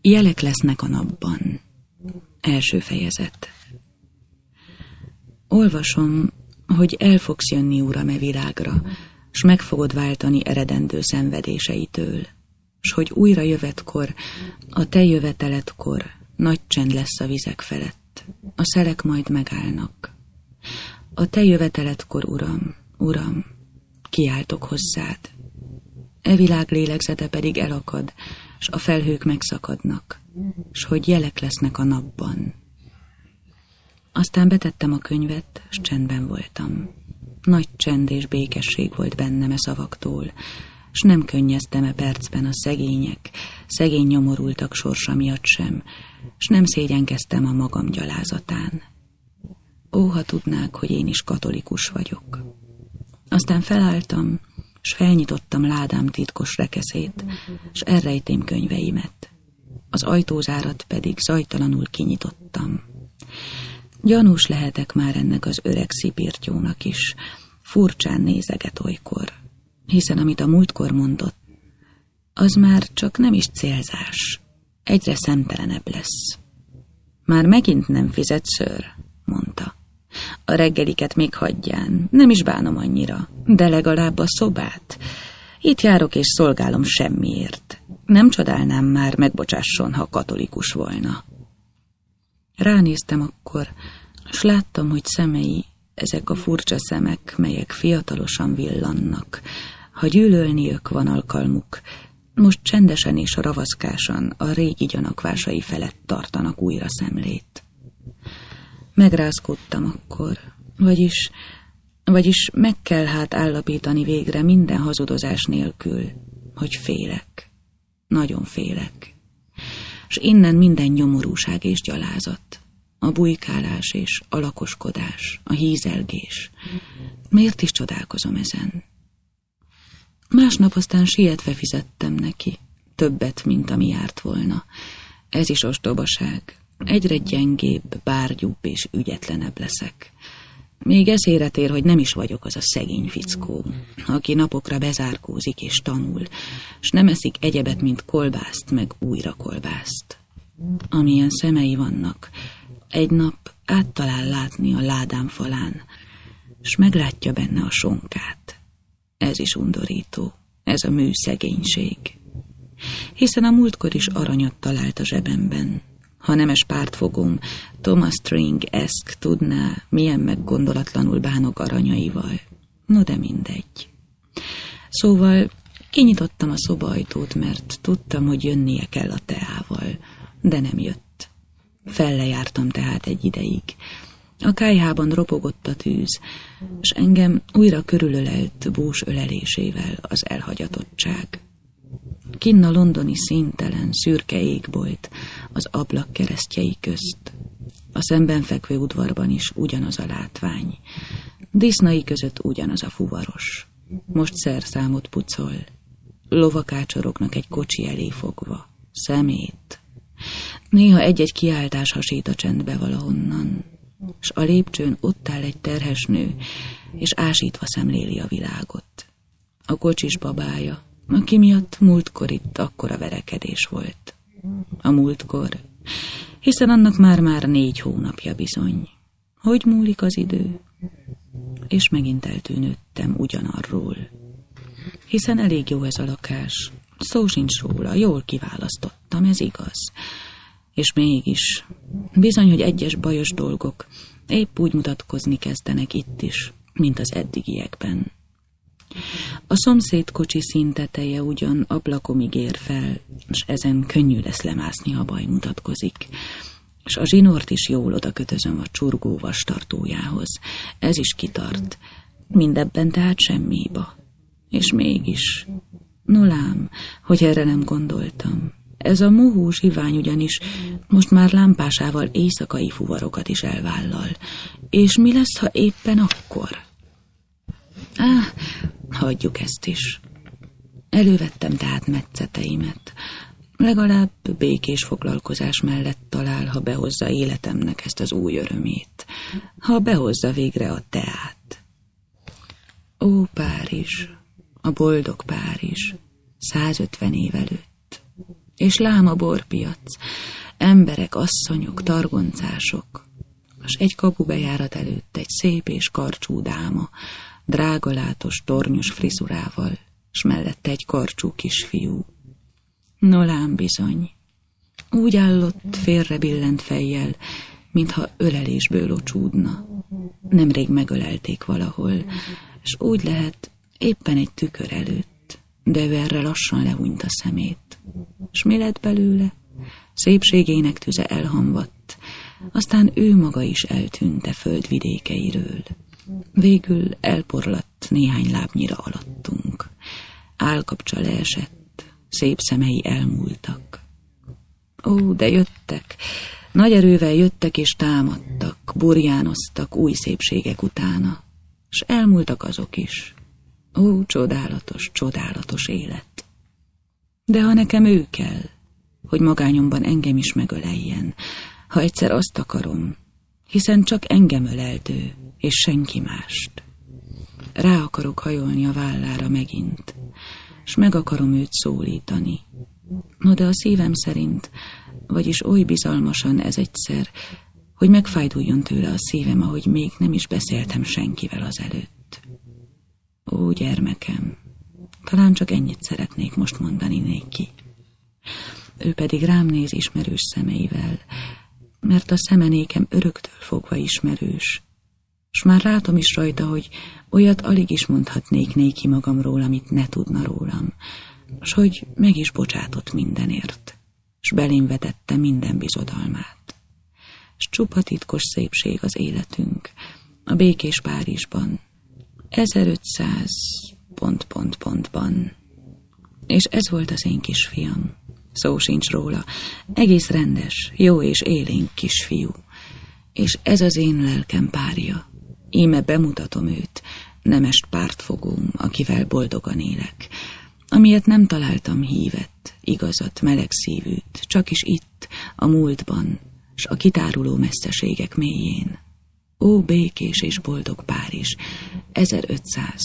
Jelek lesznek a napban. Első fejezet. Olvasom, hogy el fogsz jönni, Uram, e világra, s meg fogod váltani eredendő szenvedéseitől, s hogy újra jövetkor, a te jöveteledkor nagy csend lesz a vizek felett, a szelek majd megállnak. A te jöveteledkor, Uram, Uram, kiáltok hozzád. E világ lélegzete pedig elakad, s a felhők megszakadnak, s hogy jelek lesznek a napban. Aztán betettem a könyvet, s csendben voltam. Nagy csend és békesség volt bennem e szavaktól, s nem könnyeztem e percben a szegény nyomorultak sorsa miatt sem, s nem szégyenkeztem a magam gyalázatán. Ó, ha tudnák, hogy én is katolikus vagyok. Aztán felálltam, s felnyitottam ládám titkos rekeszét, s elrejtém könyveimet. Az ajtózárat pedig zajtalanul kinyitottam. Gyanús lehetek már ennek az öreg szipirtyónak is, furcsán nézeget olykor, hiszen amit a múltkor mondott, az már csak nem is célzás, egyre szemtelenebb lesz. Már megint nem fizet, ször, mondta. A reggeliket még hagyján, nem is bánom annyira, de legalább a szobát. Itt járok és szolgálom semmiért. Nem csodálnám már, megbocsásson, ha katolikus volna. Ránéztem akkor, s láttam, hogy szemei, ezek a furcsa szemek, melyek fiatalosan villannak. Ha gyűlölniük van alkalmuk, most csendesen és ravaszkásan a régi gyanakvásai felett tartanak újra szemlét. Megrázkodtam akkor, vagyis meg kell hát állapítani végre minden hazudozás nélkül, hogy félek, nagyon félek. S innen minden nyomorúság és gyalázat, a bujkálás és a lakoskodás, a hízelgés. Miért is csodálkozom ezen? Másnap aztán sietve fizettem neki, többet, mint ami járt volna. Ez is ostobaság. Egyre gyengébb, bárgyúbb és ügyetlenebb leszek. Még eszére tér, hogy nem is vagyok az a szegény fickó, aki napokra bezárkózik és tanul, s nem eszik egyebet, mint kolbászt, meg újra kolbászt. Amilyen szemei vannak, egy nap áttalál látni a ládám falán, s meglátja benne a sonkát. Ez is undorító, ez a műszegénység. Hiszen a múltkor is aranyat talált a zsebemben. Ha nemes pártfogóm Thomas String-eszk tudná, milyen meggondolatlanul bánok aranyaival. No de mindegy. Szóval kinyitottam a szobaajtót, mert tudtam, hogy jönnie kell a teával, de nem jött. Fellejártam tehát egy ideig. A kályhában ropogott a tűz, s engem újra körülölelt bús ölelésével az elhagyatottság. Kinn a londoni színtelen, szürke égbolt az ablak keresztjei közt. A szemben fekvő udvarban is ugyanaz a látvány. Disznai között ugyanaz a fuvaros. Most szerszámot pucol. Lovak ácsorognak egy kocsi elé fogva. Szemét. Néha egy-egy kiáltás hasít a csendbe valahonnan, s a lépcsőn ott áll egy terhes nő, és ásítva szemléli a világot. A kocsis babája, aki miatt múltkor itt akkora verekedés volt. A múltkor, hiszen annak már 4 hónapja bizony. Hogy múlik az idő? És megint eltűnődtem ugyanarról. Hiszen elég jó ez a lakás, szó sincs róla, jól kiválasztottam, ez igaz. És mégis, bizony, hogy egyes bajos dolgok épp úgy mutatkozni kezdenek itt is, mint az eddigiekben. A szomszéd kocsi színteteje ugyan ablakomig ér fel, s ezen könnyű lesz lemászni, ha baj mutatkozik, és a zsinort is jól oda kötözöm a csurgó vastartójához. Ez is kitart, mindebben tehát semmi hiba. És mégis, no lám, hogy erre nem gondoltam. Ez a mohós hivány ugyanis most már lámpásával éjszakai fuvarokat is elvállal. És mi lesz, ha éppen akkor? Hagyjuk ezt is. Elővettem tehát metszeteimet. Legalább békés foglalkozás mellett talál, ha behozza életemnek ezt az új örömét. Ha behozza végre a teát. Ó, Párizs, a boldog Párizs, 150 év előtt. És lám a borpiac, emberek, asszonyok, targoncások, s egy kapubejárat előtt egy szép és karcsú dáma, drágalátos, tornyos frizurával, s mellette egy karcsú kisfiú. No lám bizony, úgy állott félrebillent fejjel, mintha ölelésből ocsúdna. Nemrég megölelték valahol, s úgy lehet éppen egy tükör előtt, de ő erre lassan lehúnyt a szemét. S mi lett belőle? Szépségének tüze elhamvadt, aztán ő maga is eltűnt földvidékeiről. Végül elporlatt néhány lábnyira alattunk. Állkapcsa leesett, szép szemei elmúltak. Ó, de jöttek, nagy erővel jöttek és támadtak, burjánoztak új szépségek utána, s elmúltak azok is. Ó, csodálatos, csodálatos élet. De ha nekem ő kell, hogy magányomban engem is megöleljen, ha egyszer azt akarom, hiszen csak engem ölelt ő, és senki mást. Rá akarok hajolni a vállára megint, s meg akarom őt szólítani. No, de a szívem szerint, vagyis oly bizalmasan ez egyszer, hogy megfájduljon tőle a szívem, ahogy még nem is beszéltem senkivel azelőtt. Ó, gyermekem, talán csak ennyit szeretnék most mondani néki. Ő pedig rám néz ismerős szemeivel, mert a szeme nékem öröktől fogva ismerős, s már látom is rajta, hogy olyat alig is mondhatnék néki magamról, amit ne tudna rólam, s hogy meg is bocsátott mindenért, s belém vetette minden bizodalmát. S csupa titkos szépség az életünk, a békés Párizsban, 1500... És ez volt az én kisfiam. Szó sincs róla, egész rendes, jó és élénk kisfiú. És ez az én lelkem párja. Íme bemutatom őt, nemest pártfogóm, akivel boldogan élek, amilyet nem találtam hívet, igazat, meleg szívűt, csak is itt, a múltban, s a kitáruló messzeségek mélyén. Ó, békés és boldog Párizs, 1500...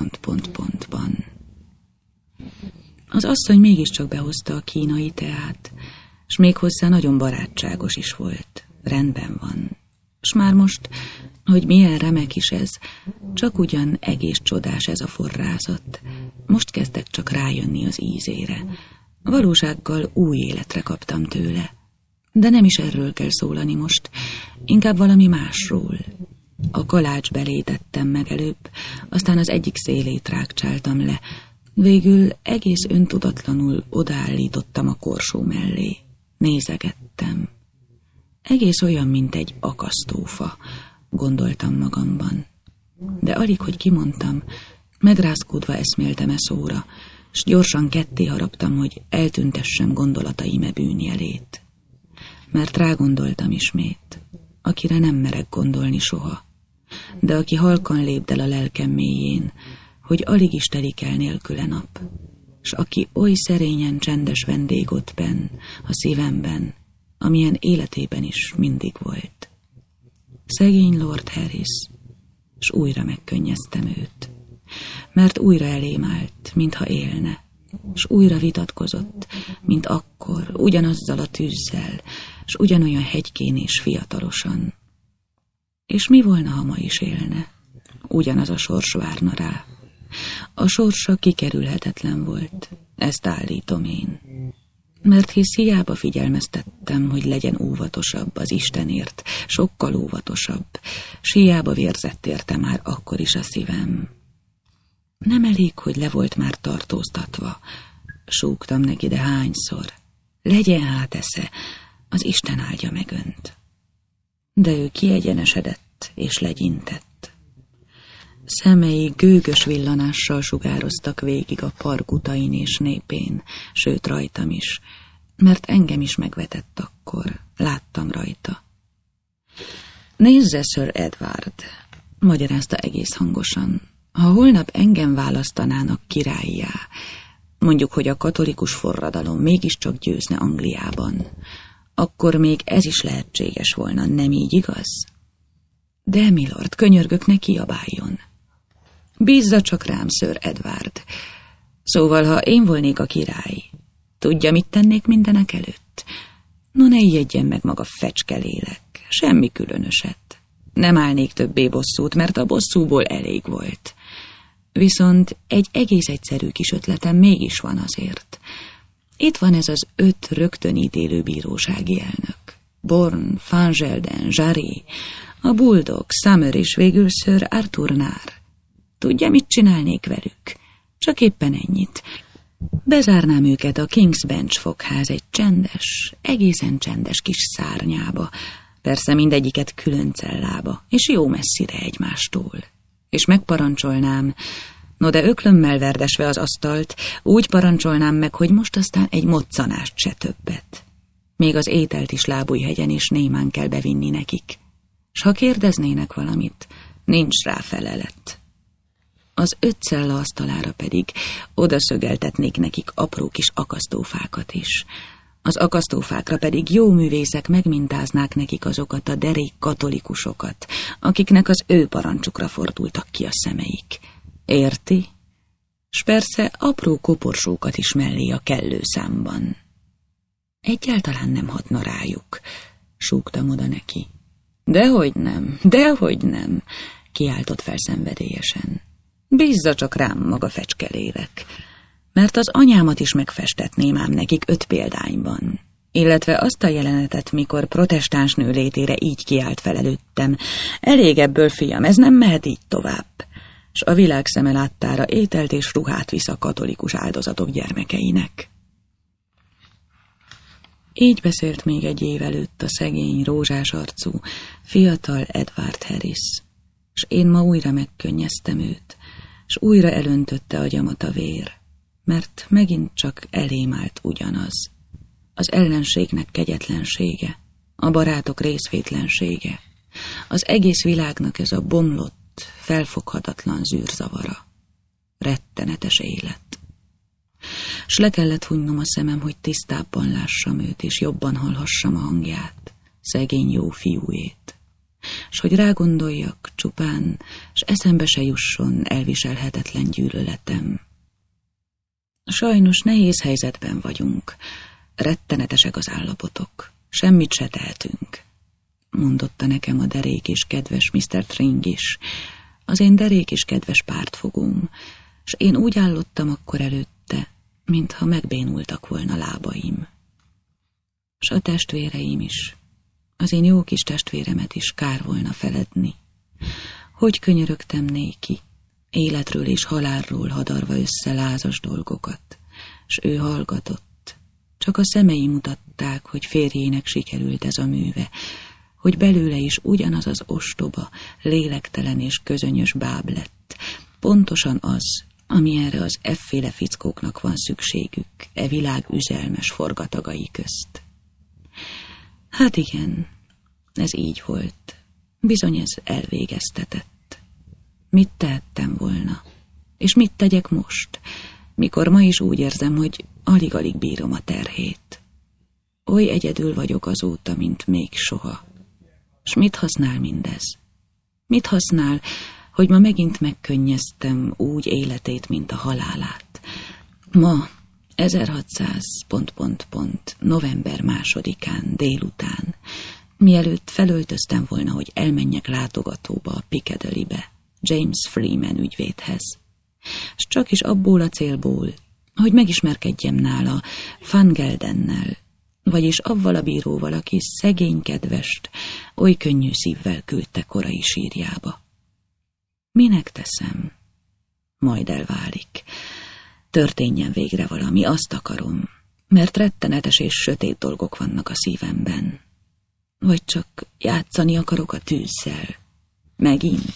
Az asszony mégiscsak behozta a kínai teát, s méghozzá nagyon barátságos is volt. Rendben van. S már most, hogy milyen remek is ez, csak ugyan egész csodás ez a forrázat. Most kezdek csak rájönni az ízére. Valósággal új életre kaptam tőle. De nem is erről kell szólani most, inkább valami másról. A kalács belé tettem meg előbb, aztán az egyik szélét rákcsáltam le. Végül egész öntudatlanul odaállítottam a korsó mellé. Nézegettem. Egész olyan, mint egy akasztófa, gondoltam magamban. De alig, hogy kimondtam, megrázkódva eszméltem szóra, s gyorsan ketté haraptam, hogy eltüntessem gondolataim bűnjelét. Mert rágondoltam ismét, akire nem merek gondolni soha, de aki halkan lépdel a lelkem mélyén, hogy alig is telik el nélküle nap, s aki oly szerényen csendes vendég ott benn, a szívemben, amilyen életében is mindig volt. Szegény Lord Harris, s újra megkönnyeztem őt, mert újra elém állt, mintha élne, s újra vitatkozott, mint akkor, ugyanazzal a tűzzel, s ugyanolyan hegykén és fiatalosan. És mi volna, ha ma is élne? Ugyanaz a sors várna rá. A sorsa kikerülhetetlen volt, ezt állítom én. Mert hisz hiába figyelmeztettem, hogy legyen óvatosabb az Istenért, sokkal óvatosabb, s hiába vérzett érte már akkor is a szívem. Nem elég, hogy le volt már tartóztatva, súgtam neki, de hányszor. Legyen hát esze, az Isten áldja meg önt. De ő kiegyenesedett és legyintett. Szemei gőgös villanással sugároztak végig a park utain és népén, sőt rajtam is, mert engem is megvetett akkor, láttam rajta. Nézze, Sir Edward, magyarázta egész hangosan, ha holnap engem választanának királlyá, mondjuk, hogy a katolikus forradalom mégiscsak győzne Angliában, akkor még ez is lehetséges volna, nem így igaz? De, milord, könyörgök, ne kiabáljon. Bízza csak rám, Sir Edward. Szóval, ha én volnék a király, Tudja, mit tennék mindenek előtt? No, ne ijedjen meg maga, fecskelélek. Semmi különöset. Nem állnék többé bosszút, mert a bosszúból elég volt. Viszont egy egész egyszerű kis ötletem mégis van azért. Itt van ez az 5 rögtön ítélő bírósági elnök. Bourne, Van Gelden, Jarry, a Bulldog, Summer és végül Sir Arthur Nár. Tudja, mit csinálnék velük? Csak éppen ennyit. Bezárnám őket a King's Bench fogház egy csendes, egészen csendes kis szárnyába, persze mindegyiket külön cellába, és jó messzire egymástól. És megparancsolnám, no de öklömmel verdesve az asztalt, úgy parancsolnám meg, hogy most aztán egy moccanást se többet. Még az ételt is Lábújhegyen és némán kell bevinni nekik. S ha kérdeznének valamit, nincs rá felelet. Az 5 cella asztalára pedig odaszögeltetnék nekik apró kis akasztófákat is. Az akasztófákra pedig jó művészek megmintáznák nekik azokat a derék katolikusokat, akiknek az ő parancsukra fordultak ki a szemeik. Érti? S persze apró koporsókat is mellé a kellő számban. Egyáltalán nem hatna rájuk, súgtam oda neki. Dehogy nem, kiáltott fel szenvedélyesen. Bízza csak rám, maga fecskelélek, mert az anyámat is megfestetném ám nekik 5 példányban, illetve azt a jelenetet, mikor protestáns nő létére így kiált fel előttem. Elég ebből, fiam, ez nem mehet így tovább. S a világ szeme láttára ételt és ruhát visz a katolikus áldozatok gyermekeinek. Így beszélt még egy év előtt a szegény, rózsás arcú, fiatal Edward Harris, s én ma újra megkönnyeztem őt, s újra elöntötte agyamat a vér, mert megint csak elém állt ugyanaz. Az ellenségnek kegyetlensége, a barátok részvétlensége, az egész világnak ez a bomlott, felfoghatatlan zűrzavara. Rettenetes élet. S le kellett hunynom a szemem, hogy tisztábban lássam őt, és jobban hallhassam a hangját, szegény jó fiúét. S hogy rágondoljak csupán, s eszembe se jusson elviselhetetlen gyűlöletem. Sajnos nehéz helyzetben vagyunk, rettenetesek az állapotok, semmit se tehetünk, mondotta nekem a derék és kedves Mr. Tring is, az én derék és kedves pártfogóm, s én úgy állottam akkor előtte, mintha megbénultak volna lábaim. S a testvéreim is, az én jó kis testvéremet is kár volna feledni. Hogy könyörögtem néki, életről és halálról hadarva össze lázas dolgokat, s ő hallgatott. Csak a szemei mutatták, hogy férjének sikerült ez a műve, hogy belőle is ugyanaz az ostoba, lélektelen és közönyös báb lett, pontosan az, ami erre az efféle fickóknak van szükségük, e világ üzelmes forgatagai közt. Hát igen, ez így volt. Bizony ez elvégeztetett. Mit tehettem volna? És mit tegyek most, mikor ma is úgy érzem, hogy alig-alig bírom a terhét? Oly egyedül vagyok azóta, mint még soha. S mit használ mindez? Mit használ, hogy ma megint megkönnyeztem úgy életét, mint a halálát? Ma, 1600... november 2-án délután, mielőtt felöltöztem volna, hogy elmenjek látogatóba a Piccadillybe, James Freeman ügyvédhez. S csak is abból a célból, hogy megismerkedjem nála Van Geldennel, vagyis avval a bíróval, aki szegény kedvest oly könnyű szívvel küldte korai sírjába. Minek teszem? Majd elválik. Történjen végre valami, azt akarom, mert rettenetes és sötét dolgok vannak a szívemben. Vagy csak játszani akarok a tűzzel. Megint.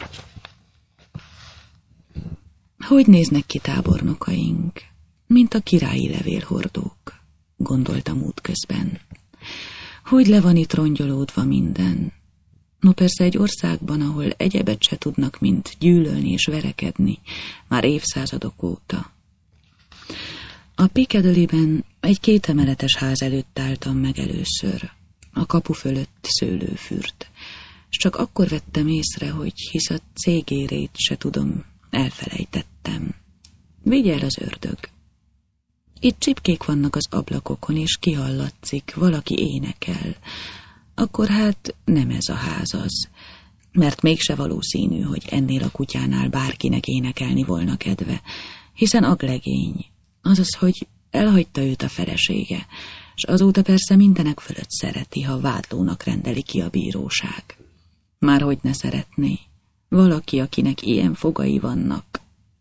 Hogy néznek ki tábornokaink? Mint a királyi levélhordók, gondoltam útközben. Hogy le van itt rongyolódva minden? No persze egy országban, ahol egyebet se tudnak, mint gyűlölni és verekedni, már évszázadok óta. A Piccadillyben egy 2 emeletes ház előtt álltam meg először, a kapu fölött szőlőfürt, és csak akkor vettem észre, hogy hisz a cégérét se tudom, elfelejtettem. Vigye el az ördög. Itt csipkék vannak az ablakokon, és kihallatszik, valaki énekel. Akkor hát nem ez a ház az, mert mégse valószínű, hogy ennél a kutyánál bárkinek énekelni volna kedve, hiszen aglegény, azaz, hogy elhagyta őt a felesége, s azóta persze mindenek fölött szereti, ha vádlónak rendeli ki a bíróság. Márhogy ne szeretné, valaki, akinek ilyen fogai vannak.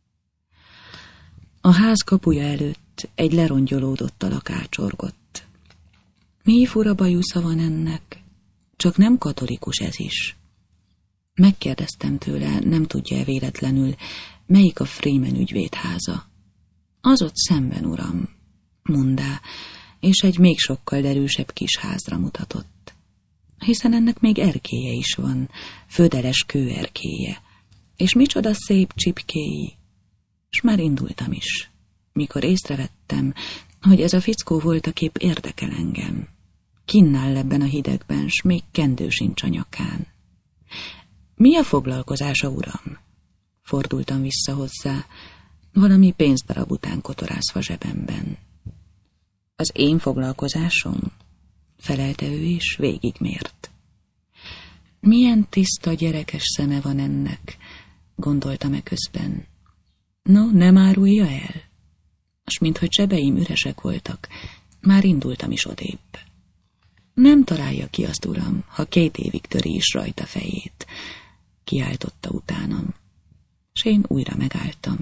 A ház kapuja előtt egy lerongyolódott alak ácsorgott. Mi fura bajusza van ennek? Csak nem katolikus ez is. Megkérdeztem tőle, nem tudja-e véletlenül, melyik a Freeman ügyvédháza. Az ott szemben, uram, mondá, és egy még sokkal derűsebb kis házra mutatott. Hiszen ennek még erkélye is van, födeles kőerkélye, és micsoda szép csipkéi. S már indultam is, mikor észrevettem, hogy ez a fickó voltaképp érdekel engem. Kinnál ebben a hidegben, s még kendő sincs a nyakán. Mi a foglalkozása, uram? Fordultam vissza hozzá, valami pénzdarab után kotorászva zsebemben. Az én foglalkozásom? Felelte ő is, végigmért. Milyen tiszta gyerekes szeme van ennek, gondoltam eközben. No, nem árulja el? S minthogy zsebeim üresek voltak, már indultam is odébb. Nem találja ki azt, uram, ha 2 évig töri is rajta fejét, kiáltotta utánam, s én újra megálltam.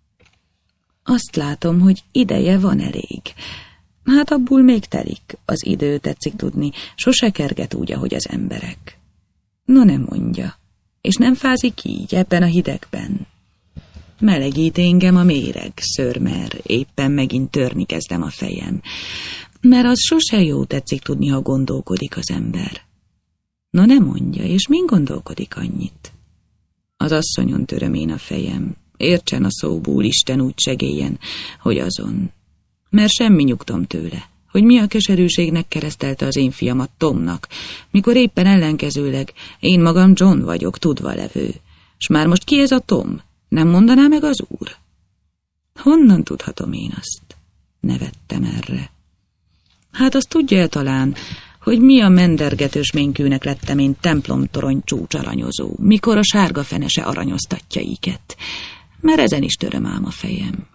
Azt látom, hogy ideje van elég. Hát abból még telik, az idő, tetszik tudni, sose kerget úgy, ahogy az emberek. No, nem mondja, és nem fázik így ebben a hidegben. Melegít engem a méreg, szörmer, éppen megint törni kezdem a fejem, mert az sose jó, tetszik tudni, ha gondolkodik az ember. No, nem mondja, és min gondolkodik annyit? Az asszonyon töröm én a fejem, értsen a szóból, Isten úgy segéljen, hogy azon. Mert semmi nyugtom tőle, hogy mi a keserűségnek keresztelte az én fiamat Tomnak, mikor éppen ellenkezőleg én magam John vagyok, tudva levő. S már most ki ez a Tom? Nem mondaná meg az úr? Honnan tudhatom én azt? Nevettem erre. Hát azt tudja talán, hogy mi a mendergetős ménkűnek lettem én templomtorony csúcsaranyozó, mikor a sárga fenese aranyoztatja íket, mert ezen is töröm ám a fejem.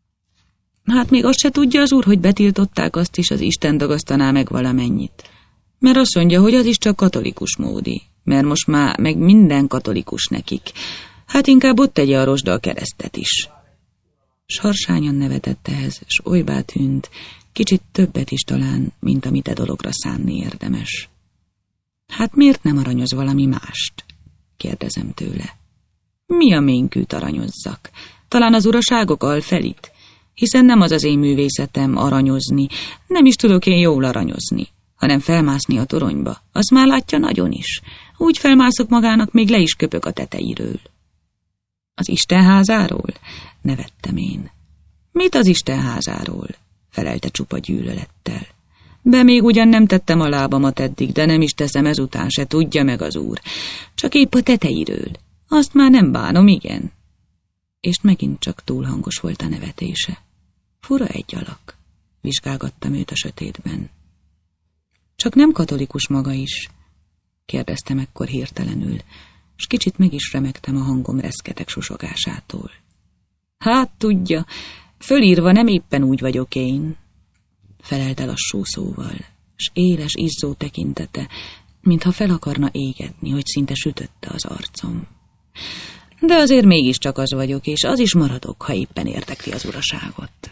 Hát még azt se tudja az úr, hogy betiltották azt is, az Isten dagasztaná meg valamennyit. Mert azt mondja, hogy az is csak katolikus módi, mert most már meg minden katolikus nekik. Hát inkább ott tegye a rozsda a keresztet is. S harsányan nevetett ehhez, s olybá tűnt, kicsit többet is talán, mint amit e dologra szánni érdemes. Hát miért nem aranyoz valami mást? Kérdezem tőle. Mi a ménkűt aranyozzak? Talán az uraságok alfelit? Hiszen nem az az én művészetem aranyozni, nem is tudok én jól aranyozni, hanem felmászni a toronyba. Azt már látja nagyon is. Úgy felmászok magának, még le is köpök a tetejéről. Az Isten házáról? Nevettem én. Mit az Isten házáról? Felelte csupa gyűlölettel. Be még ugyan nem tettem a lábamat eddig, de nem is teszem ezután se, tudja meg az úr. Csak épp a tetejéről. Azt már nem bánom, igen. És megint csak túl hangos volt a nevetése. Fura egy alak. Vizsgálgattam őt a sötétben. Csak nem katolikus maga is? Kérdeztem ekkor hirtelenül, s kicsit meg is remegtem a hangom reszketek susogásától. Hát tudja, fölírva nem éppen úgy vagyok én, felelte lassú szóval, s éles, izzó tekintete, mintha fel akarna égetni, hogy szinte sütötte az arcom. De azért mégiscsak az vagyok, és az is maradok, ha éppen érdekli az uraságot.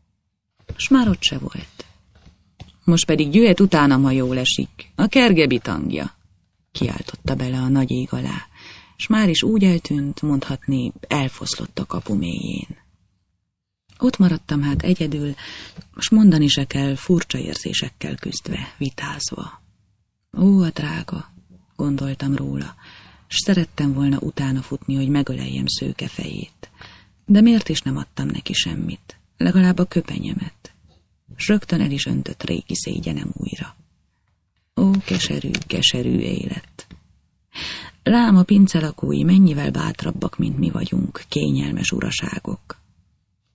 S már ott se volt. Most pedig jöhet utánam, ha jól esik, a kergebitangja, kiáltotta bele a nagy ég alá, s már is úgy eltűnt, mondhatni, elfoszlott a kapu mélyén. Ott maradtam hát egyedül, s mondani se kell, furcsa érzésekkel küzdve, vitázva. Ó, a drága, gondoltam róla, s szerettem volna utána futni, hogy megöleljem szőke fejét. De miért is nem adtam neki semmit, legalább a köpenyemet, s rögtön el is öntött régi szégyenem újra. Ó, keserű, keserű élet! Lám a pincelakói mennyivel bátrabbak, mint mi vagyunk, kényelmes uraságok.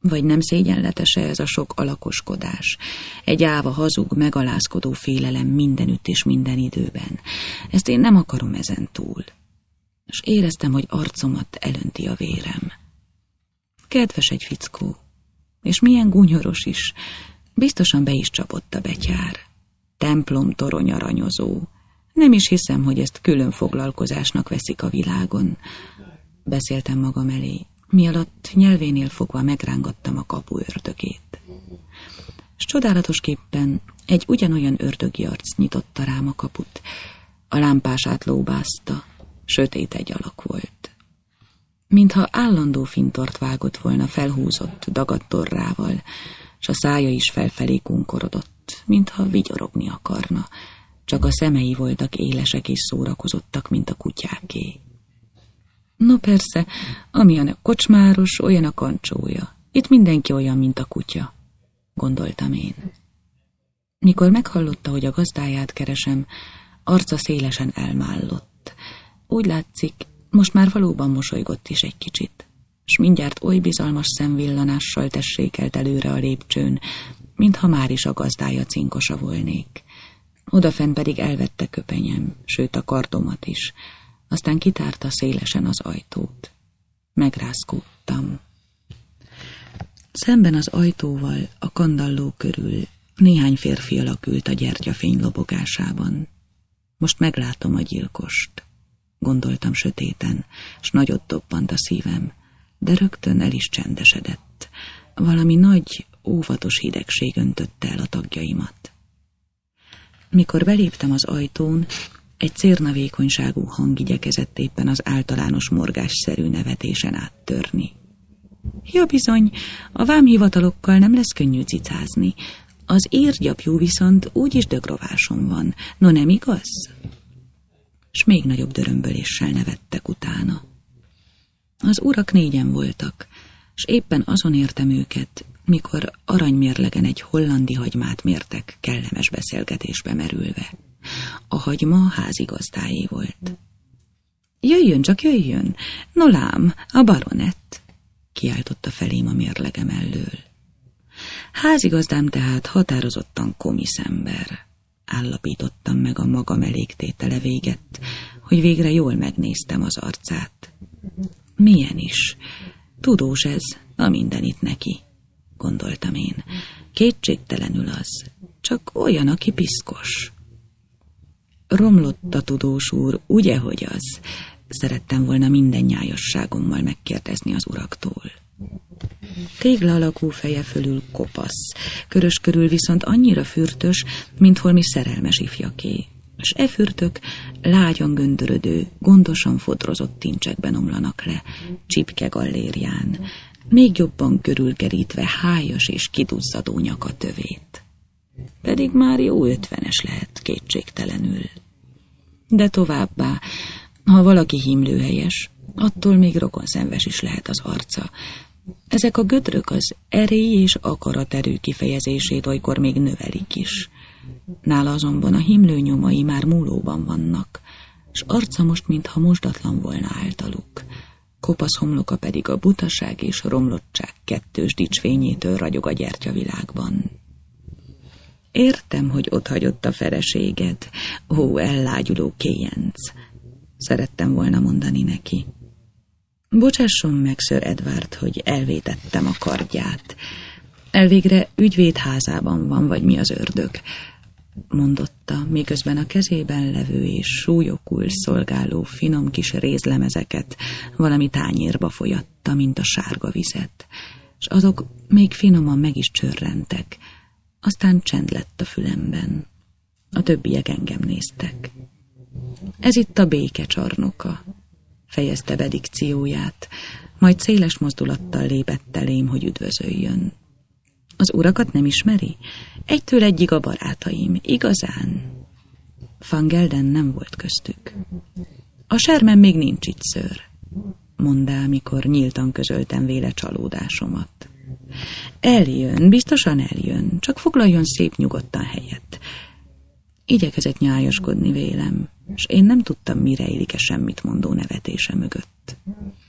Vagy nem szégyenletes-e ez a sok alakoskodás? Egy áva, hazug, megalázkodó félelem mindenütt és minden időben. Ezt én nem akarom ezen túl. És éreztem, hogy arcomat elönti a vérem. Kedves egy fickó, és milyen gúnyoros is, biztosan be is csapott a betyár. Templom torony aranyozó. Nem is hiszem, hogy ezt külön foglalkozásnak veszik a világon. Beszéltem magam elé, mialatt nyelvénél fogva megrángattam a kapu ördögét. S csodálatosképpen egy ugyanolyan ördögi arc nyitotta rám a kaput. A lámpását lóbázta, sötét egy alak volt. Mintha állandó fintort vágott volna felhúzott, dagadt orrával, s a szája is felfelé kunkorodott, mintha vigyorogni akarna. Csak a szemei voltak élesek és szórakozottak, mint a kutyáké. No persze, amilyen a kocsmáros, olyan a kancsója. Itt mindenki olyan, mint a kutya, gondoltam én. Mikor meghallotta, hogy a gazdáját keresem, arca szélesen elmállott. Úgy látszik, most már valóban mosolygott is egy kicsit, s mindjárt oly bizalmas szemvillanással tessékelt előre a lépcsőn, mintha már is a gazdája cinkosa volnék. Odafenn pedig elvette köpenyem, sőt a kardomat is, aztán kitárta szélesen az ajtót. Megrázkódtam. Szemben az ajtóval, a kandalló körül néhány férfi alak ült a gyertyafény lobogásában. Most meglátom a gyilkost, gondoltam sötéten, s nagyot dobbant a szívem, de rögtön el is csendesedett. Valami nagy, óvatos hidegség öntötte el a tagjaimat. Mikor beléptem az ajtón, egy cérnavékonyságú hang igyekezett éppen az általános morgásszerű nevetésen áttörni. Ja bizony, a vámhivatalokkal nem lesz könnyű cicázni. Az írgyapjú viszont úgyis dögrováson van. No nem igaz? S még nagyobb dörömböléssel nevettek utána. Az urak 4-en voltak, s éppen azon értem őket, mikor aranymérlegen egy hollandi hagymát mértek, kellemes beszélgetésbe merülve. A hagyma házigazdáé volt. Jöjjön, csak jöjjön! No lám, a baronett! Kiáltotta felém a mérlegem elől. Házigazdám tehát határozottan komiszember. Állapítottam meg a magam elégtétele véget, hogy végre jól megnéztem az arcát. Milyen is? Tudós ez, a mindenit neki, gondoltam én. Kétségtelenül az, csak olyan, aki piszkos. Romlott a tudós úr, ugye, hogy az? Szerettem volna minden nyájasságommal megkérdezni az uraktól. Tégla alakú feje fölül kopasz, körös körül viszont annyira fürtös, mint holmi szerelmes ifjaké, s e fürtök lágyan göndörödő, gondosan fodrozott tincsekben omlanak le, csipke gallérián, még jobban körülkerítve hájas és kiduzzadó nyaka tövét. Pedig már jó 50-es lehet, kétségtelenül. De továbbá, ha valaki himlőhelyes, attól még rokonszenves is lehet az arca. Ezek a gödrök az erély és akaraterő kifejezését olykor még növelik is. Nála azonban a himlő nyomai már múlóban vannak, s arca most mintha mosdatlan volna általuk. Kopasz homloka pedig a butaság és romlottság kettős dicsfényétől ragyog a gyertyavilágban. Értem, hogy otthagyott a feleséged, ó, ellágyuló kéjenc, szerettem volna mondani neki. Bocsásson meg, Sir Edward, hogy elvétettem a kardját. Elvégre ügyvédházában van, vagy mi az ördög, mondotta, miközben a kezében levő és súlyokul szolgáló finom kis rézlemezeket valami tányérba folyatta, mint a sárga vizet, s azok még finoman meg is csörrentek. Aztán csend lett a fülemben. A többiek engem néztek. Ez itt a béke csarnoka, fejezte be dikcióját, majd széles mozdulattal lépett elém, hogy üdvözöljön. Az urakat nem ismeri? Egytől egyig a barátaim, igazán. Van Gelden nem volt köztük. A Sherman még nincs itt, ször, mondá, mikor nyíltan közöltem véle csalódásomat. Eljön, biztosan eljön, csak foglaljon szép nyugodtan helyet. Igyekezett nyájaskodni vélem, s én nem tudtam, mi rejlik-e semmit mondó nevetése mögött.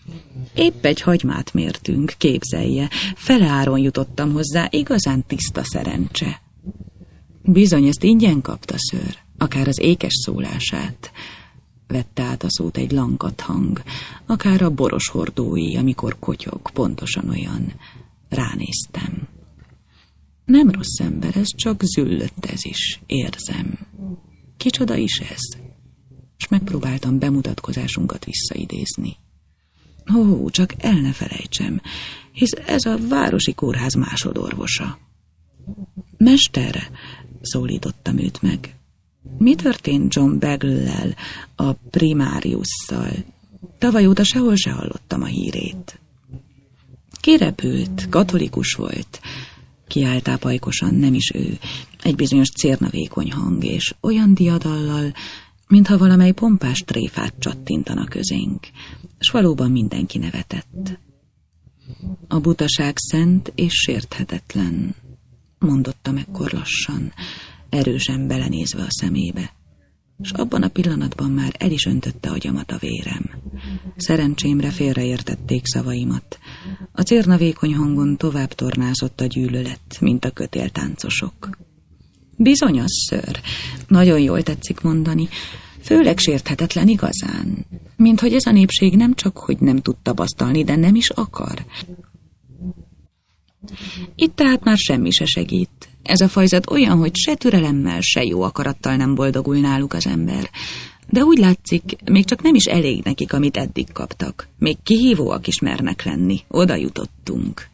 Épp egy hagymát mértünk, képzelje. Fele áron jutottam hozzá, igazán tiszta szerencse. Bizony, ezt ingyen kapta, ször, akár az ékes szólását. Vette át a szót egy lankadt hang, akár a boros hordói, amikor kotyog, pontosan olyan. Ránéztem. Nem rossz ember, ez csak züllött ez is, érzem. Kicsoda is ez? És megpróbáltam bemutatkozásunkat visszaidézni. Ó, csak el ne felejtsem, hisz ez a városi kórház másodorvosa. Mester, szólítottam őt meg. Mi történt John Bagley-lel, a primáriusszal? Tavaly óta sehol se hallottam a hírét. Kirepült, katolikus volt. Kiáltá pajkosan, nem is ő, egy bizonyos cérnavékony hang, és olyan diadallal, mintha valamely pompás tréfát csattintana közénk, s valóban mindenki nevetett. A butaság szent és sérthetetlen, mondotta ekkor lassan, erősen belenézve a szemébe, s abban a pillanatban már el is öntötte agyamat a vérem. Szerencsémre félreértették szavaimat. A cérnavékony hangon tovább tornázott a gyűlölet, mint a kötéltáncosok. Bizony az, ször, nagyon jól tetszik mondani, főleg sérthetetlen igazán, minthogy ez a népség nem csak, hogy nem tud tapasztalni, de nem is akar. Itt tehát már semmi se segít. Ez a fajzat olyan, hogy se türelemmel, se jó akarattal nem boldogul náluk az ember. De úgy látszik, még csak nem is elég nekik, amit eddig kaptak. Még kihívóak is mernek lenni. Oda jutottunk.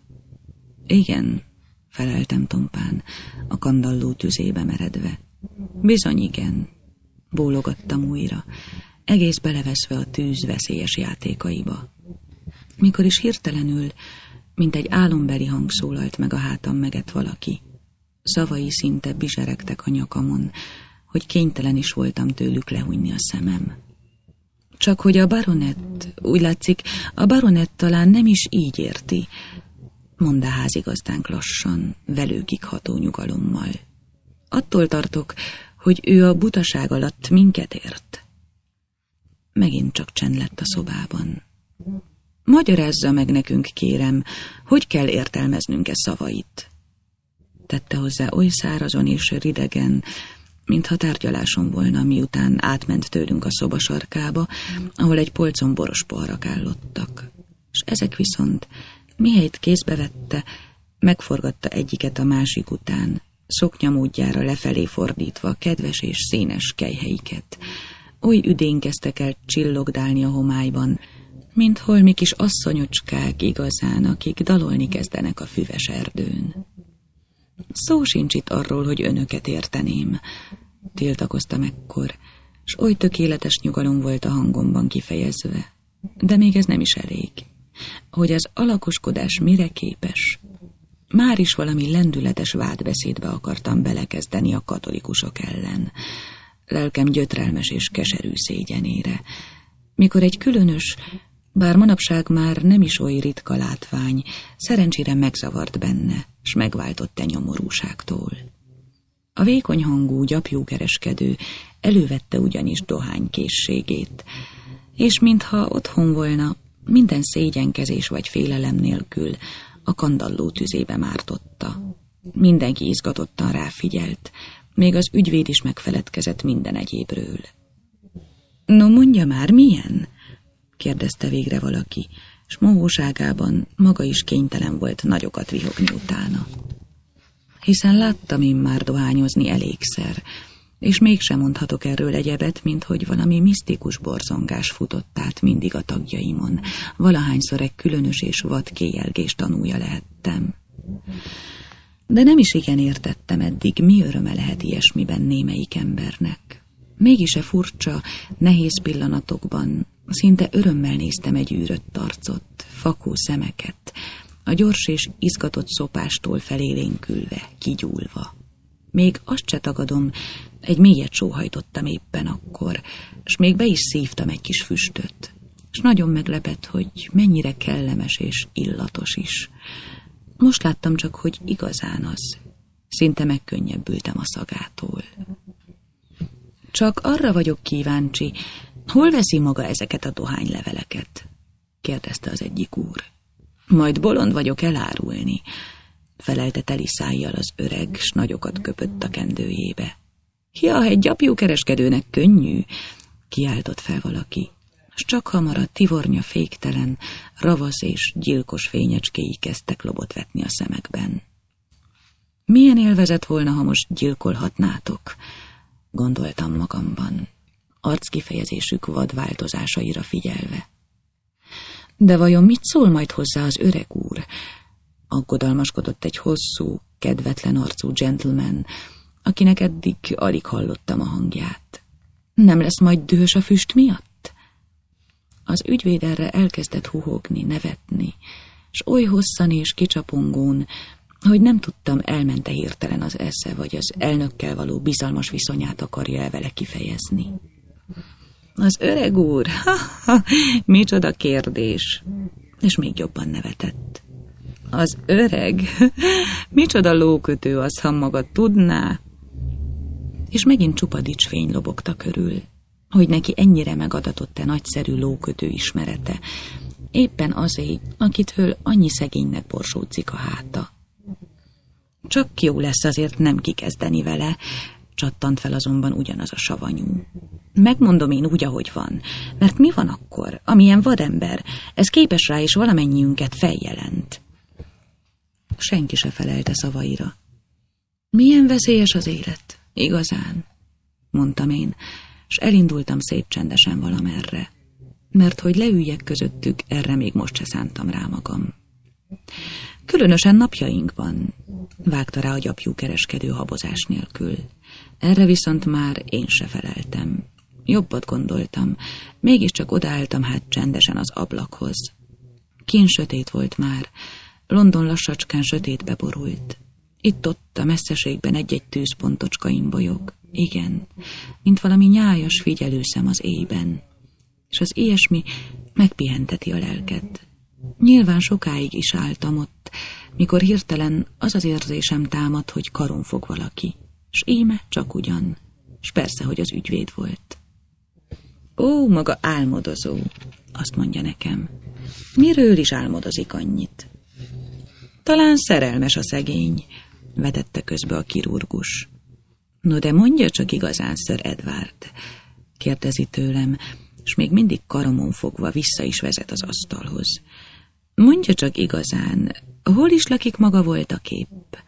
Igen, feleltem tompán, a kandalló tüzébe meredve. Bizony igen, bólogattam újra, egész beleveszve a tűz veszélyes játékaiba. Mikor is hirtelenül, mint egy álombeli hang szólalt meg a hátam megett valaki. Szavai szinte bizseregtek a nyakamon, hogy kénytelen is voltam tőlük lehújni a szemem. Csak hogy a baronett, úgy látszik, a baronett talán nem is így érti, mondta házigazdánk lassan, velőkig ható nyugalommal. Attól tartok, hogy ő a butaság alatt minket ért. Megint csak csend lett a szobában. Magyarázza meg nekünk, kérem, hogy kell értelmeznünk e szavait. Tette hozzá oly szárazon és ridegen, mintha tárgyaláson volna, miután átment tőlünk a szoba sarkába, ahol egy polcon boros poharak állottak. És ezek viszont, mihelyt kézbe vette, megforgatta egyiket a másik után, szoknyamódjára lefelé fordítva kedves és színes kelyheiket. Oly üdén kezdtek el csillogdálni a homályban, mint holmi kis asszonyocskák igazán, akik dalolni kezdenek a füves erdőn. Szó sincs itt arról, hogy önöket érteném, tiltakoztam ekkor, s oly tökéletes nyugalom volt a hangomban kifejezve. De még ez nem is elég. Hogy az alakoskodás mire képes? Már is valami lendületes vádbeszédbe akartam belekezdeni a katolikusok ellen. Lelkem gyötrelmes és keserű szégyenére. Mikor egy különös, bár manapság már nem is oly ritka látvány, szerencsére megzavart benne, s megváltott nyomorúságtól. A vékony hangú gyapjúkereskedő elővette ugyanis dohánykészségét, és mintha otthon volna, minden szégyenkezés vagy félelem nélkül a kandalló tüzébe mártotta. Mindenki izgatottan ráfigyelt, még az ügyvéd is megfeledkezett minden egyébről. No, mondja már, milyen? Kérdezte végre valaki, s mohóságában maga is kénytelen volt nagyokat vihogni utána. Hiszen láttam én már dohányozni elégszer, és mégsem mondhatok erről egyebet, mint hogy valami misztikus borzongás futott át mindig a tagjaimon, valahányszor egy különös és vad kéjelgés tanúja lehettem. De nem is igen értettem eddig, mi öröme lehet ilyesmiben némelyik embernek. Mégis furcsa, nehéz pillanatokban szinte örömmel néztem egy űrött arcot, fakó szemeket, a gyors és izgatott szopástól felélénkülve, kigyúlva. Még azt se tagadom, egy mélyet sóhajtottam éppen akkor, s még be is szívtam egy kis füstöt, s nagyon meglepett, hogy mennyire kellemes és illatos is. Most láttam csak, hogy igazán az. Szinte megkönnyebbültem a szagától. Csak arra vagyok kíváncsi, hol veszi maga ezeket a dohányleveleket? kérdezte az egyik úr. Majd bolond vagyok elárulni, felelte teli szájjal az öreg, s nagyokat köpött a kendőjébe. Ja, egy gyapjúkereskedőnek könnyű, kiáltott fel valaki, s csak hamar a tivornya féktelen, ravasz és gyilkos fényecskéi kezdtek lobot vetni a szemekben. Milyen élvezet volna, ha most gyilkolhatnátok, gondoltam magamban, arckifejezésük vad változásaira figyelve. De vajon mit szól majd hozzá az öreg úr? Aggodalmaskodott egy hosszú, kedvetlen arcú gentleman, akinek eddig alig hallottam a hangját. Nem lesz majd dühös a füst miatt? Az ügyvéd erre elkezdett huhogni, nevetni, s oly hosszan és kicsapongón, hogy nem tudtam, elmente hirtelen az esze, vagy az elnökkel való bizalmas viszonyát akarja el vele kifejezni. Az öreg úr, micsoda kérdés, és még jobban nevetett. Az öreg, micsoda lókötő az, ha maga tudná. És megint csupa dicsfény lobogta körül, hogy neki ennyire megadatott-e nagyszerű lókötő ismerete, éppen azért, akitől annyi szegénynek borsódzik a háta. Csak jó lesz azért nem kikezdeni vele, csattant fel azonban ugyanaz a savanyú. Megmondom én úgy, ahogy van, mert mi van akkor, amilyen vadember, ez képes rá és valamennyiünket feljelent. Senki se felelte szavaira. Milyen veszélyes az élet, igazán, mondtam én, s elindultam szép csendesen valamerre, mert hogy leüljek közöttük, erre még most se szántam rá magam. Különösen napjainkban, vágta rá a gyapjúkereskedő habozás nélkül. Erre viszont már én se feleltem. Jobbat gondoltam, mégiscsak odaálltam hát csendesen az ablakhoz. Kint sötét volt már, London lassacskán sötétbe borult. Itt-ott a messzeségben egy-egy tűzpontocska imbolyog. Igen, mint valami nyájas figyelőszem az éjben. És az ilyesmi megpihenteti a lelket. Nyilván sokáig is álltam ott, mikor hirtelen az az érzésem támad, hogy karon fog valaki. S íme csak ugyan, s persze, hogy az ügyvéd volt. Ó, maga álmodozó, azt mondja nekem. Miről is álmodozik annyit? Talán szerelmes a szegény, vetette közbe a kirurgus. No de mondja csak igazán, Sir Edward, kérdezi tőlem, s még mindig karomon fogva vissza is vezet az asztalhoz. Mondja csak igazán, hol is lakik maga volt a kép?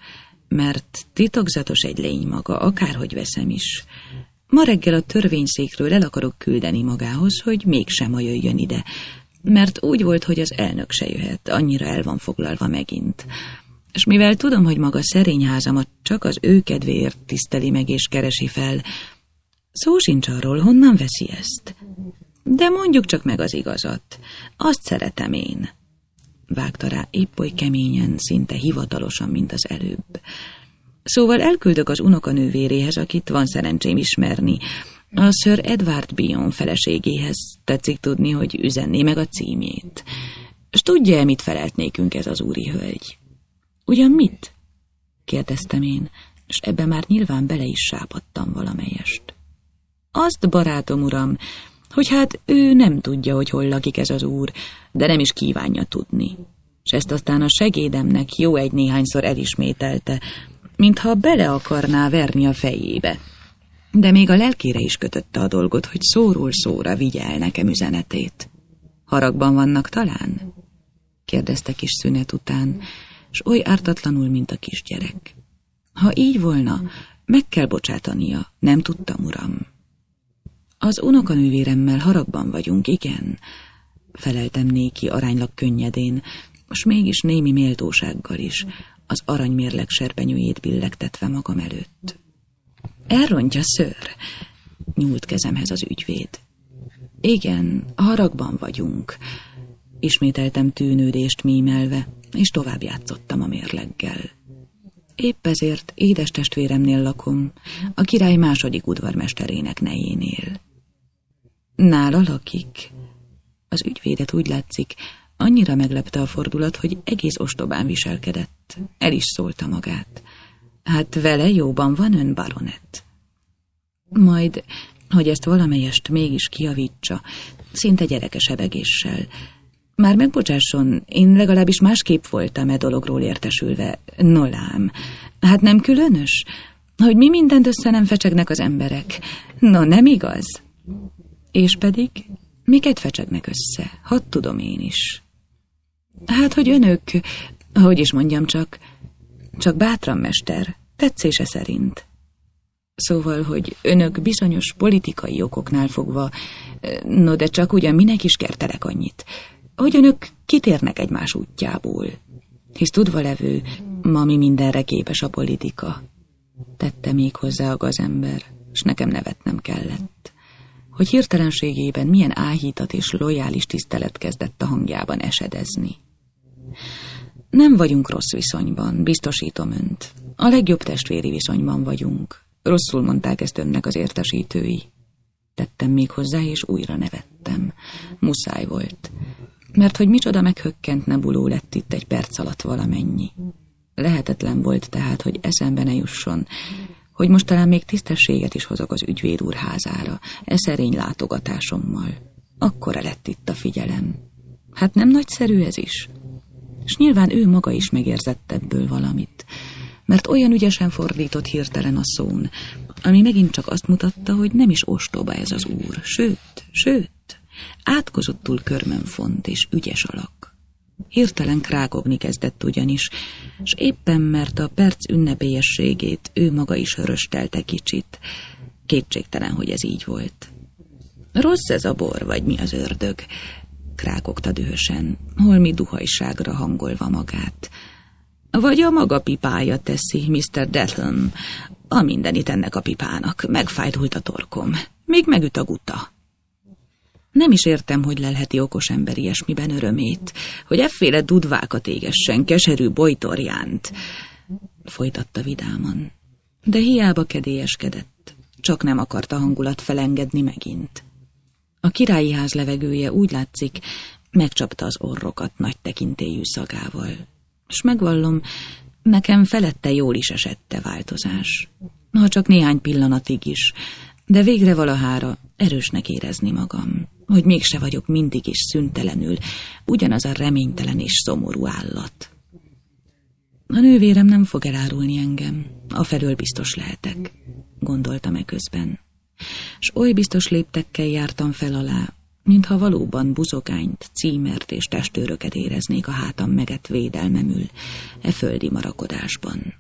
Mert titokzatos egy lény maga, akárhogy veszem is. Ma reggel a törvényszékről el akarok küldeni magához, hogy mégsem ma jöjjön ide, mert úgy volt, hogy az elnök se jöhet, annyira el van foglalva megint. És mivel tudom, hogy maga szerény házamat csak az ő kedvéért tiszteli meg és keresi fel, szó sincs arról, honnan veszi ezt. De mondjuk csak meg az igazat, azt szeretem én. Vágta rá épp oly keményen, szinte hivatalosan, mint az előbb. Szóval elküldök az unokanővéréhez, akit van szerencsém ismerni, a Sir Edward Bion feleségéhez. Tetszik tudni, hogy üzenné meg a címét. S tudja-e, mit felelt nékünk ez az úri hölgy? Ugyan mit? Kérdeztem én, és ebbe már nyilván bele is sápadtam valamelyest. Azt, barátom uram, hogy hát ő nem tudja, hogy hol lakik ez az úr, de nem is kívánja tudni. És ezt aztán a segédemnek jó egy néhányszor elismételte, mintha bele akarná verni a fejébe. De még a lelkére is kötötte a dolgot, hogy szóról szóra vigye el nekem üzenetét. Haragban vannak talán? Kérdezte kis szünet után, s oly ártatlanul, mint a kisgyerek. Ha így volna, meg kell bocsátania, nem tudtam, uram. Az unokanővéremmel haragban vagyunk, igen, feleltem néki aránylag könnyedén, s mégis némi méltósággal is, az aranymérleg serpenyőjét billegtetve magam előtt. Elrontja, ször, nyúlt kezemhez az ügyvéd. Igen, haragban vagyunk, ismételtem tűnődést mímelve, és tovább játszottam a mérleggel. Épp ezért édes testvéremnél lakom, a király második udvarmesterének nejénél. Nála lakik? Az ügyvédet úgy látszik, annyira meglepte a fordulat, hogy egész ostobán viselkedett. El is szólta magát. Hát vele jóban van ön, baronet. Majd, hogy ezt valamelyest mégis kijavítsa, szinte gyerekes hebegéssel. Már megbocsásson, én legalábbis másképp voltam e dologról értesülve. No lám, hát nem különös, hogy mi mindent össze nem fecsegnek az emberek. No, nem igaz? És pedig, miket fecsegnek össze? Hadd tudom én is. Hát, hogy önök, hogy is mondjam csak bátran, mester, tetszése szerint. Szóval, hogy önök bizonyos politikai okoknál fogva, no de csak ugyan minek is kertelek annyit, hogy önök kitérnek egymás útjából. Hisz tudva levő, ma mi mindenre képes a politika. Tette még hozzá a gazember, s nekem nevetnem kellett, hogy hirtelenségében milyen áhítat és lojális tisztelet kezdett a hangjában esedezni. Nem vagyunk rossz viszonyban, biztosítom önt. A legjobb testvéri viszonyban vagyunk. Rosszul mondták ezt önnek az értesítői. Tettem még hozzá, és újra nevettem. Muszáj volt. Mert hogy micsoda meghökkent nebuló lett itt egy perc alatt valamennyi. Lehetetlen volt tehát, hogy eszembe ne jusson, hogy most talán még tisztességet is hozok az ügyvéd úr házára, szerény látogatásommal. Akkora lett itt a figyelem. Hát nem nagyszerű ez is? És nyilván ő maga is megérzett ebből valamit, mert olyan ügyesen fordított hirtelen a szón, ami megint csak azt mutatta, hogy nem is ostoba ez az úr, sőt, átkozottul körmönfont és ügyes alak. Hirtelen krákogni kezdett ugyanis, s éppen mert a perc ünnepélyességét ő maga is höröstelte kicsit. Kétségtelen, hogy ez így volt. Rossz ez a bor, vagy mi az ördög? Krákogta dühösen, holmi duhajságra hangolva magát. Vagy a maga pipája teszi, Mr. Dethlem. A mindenit ennek a pipának. Megfájdult a torkom. Még megüt a guta. Nem is értem, hogy lelheti okos ember ilyesmiben örömét, hogy efféle dudvákat égessen, keserű bojtorjánt. Folytatta vidáman. De hiába kedélyeskedett. Csak nem akarta hangulat felengedni megint. A királyi ház levegője úgy látszik, megcsapta az orrokat nagy tekintélyű szagával. S megvallom, nekem felette jól is esett változás. Ha csak néhány pillanatig is, de végre valahára erősnek érezni magam, hogy mégse vagyok mindig is szüntelenül ugyanaz a reménytelen és szomorú állat. A nővérem nem fog elárulni engem, afelől biztos lehetek, gondoltam eközben. S oly biztos léptekkel jártam fel alá, mintha valóban buzogányt, címert és testőröket éreznék a hátam megett védelmemül, földi marakodásban.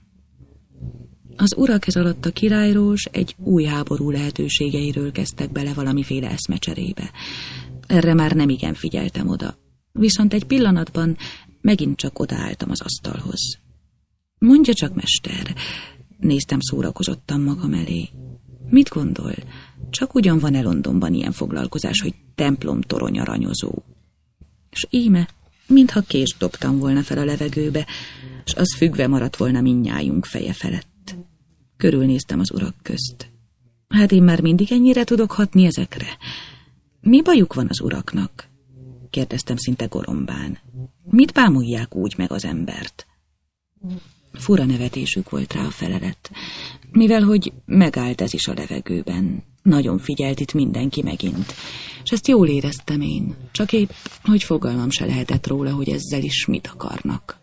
Az urak ez alatt a királyról s egy új háború lehetőségeiről kezdtek bele valamiféle eszmecserébe. Erre már nem igen figyeltem oda, viszont egy pillanatban megint csak odaálltam az asztalhoz. Mondja csak, mester, néztem szórakozottan magam elé. Mit gondol? Csak ugyan van-e Londonban ilyen foglalkozás, hogy templom torony aranyozó? S íme, mintha kést dobtam volna fel a levegőbe, s az függve maradt volna mindnyájunk feje felett. Körülnéztem az urak közt. Hát én már mindig ennyire tudok hatni ezekre? Mi bajuk van az uraknak? Kérdeztem szinte gorombán. Mit bámulják úgy meg az embert? Fura nevetésük volt rá a felelet, mivel hogy megállt ez is a levegőben. Nagyon figyelt itt mindenki megint, és ezt jól éreztem én, csak épp, hogy fogalmam se lehetett róla, hogy ezzel is mit akarnak.